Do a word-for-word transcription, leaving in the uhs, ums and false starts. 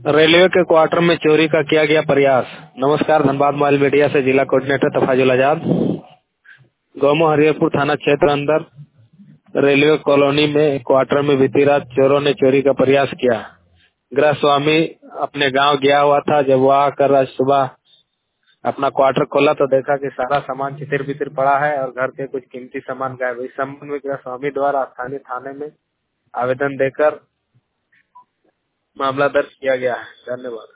Railway के quarter में चोरी का किया गया प्रयास। नमस्कार, धनबाद मोबाइल मीडिया से जिला कोऑर्डिनेटर तफाजुल आजाद। गोमो हरियरपुर थाना क्षेत्र अंदर रेलवे कॉलोनी में क्वार्टर में बीती रात चोरों ने चोरी का प्रयास किया। गृह स्वामी अपने गांव गया हुआ था। जब वह आकर आज सुबह अपना क्वार्टर खोला तो देखा कि सारा सामान चितिर बितिर पड़ा है और घर के कुछ कीमती सामान गायब। इस संबंध में गृह स्वामी द्वारा स्थानीय थाने में आवेदन देकर मामला दर्ज किया गया है। धन्यवाद।